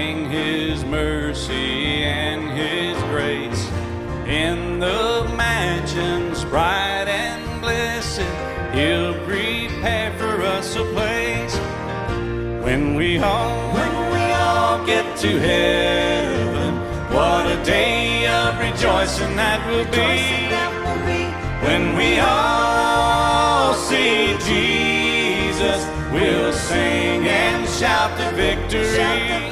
sing His mercy and His grace. In the mansions bright and blessed, He'll prepare for us a place. When we all get to heaven, what a day of rejoicing that will be. When we all see Jesus, we'll sing and shout the victory.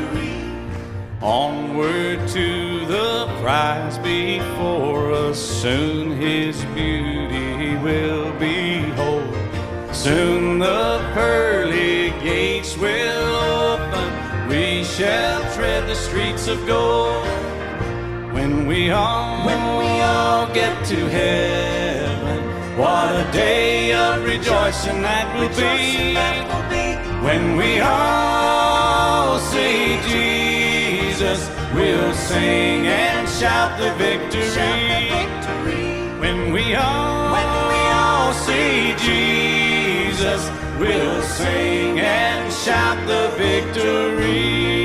Onward to the prize before us, soon His beauty will behold. Soon the pearly gates will open, we shall tread the streets of gold. When we all get to heaven, what a day of rejoicing that will be. When we all see Jesus, we'll sing and shout the victory. When we all see Jesus, we'll sing and shout the victory.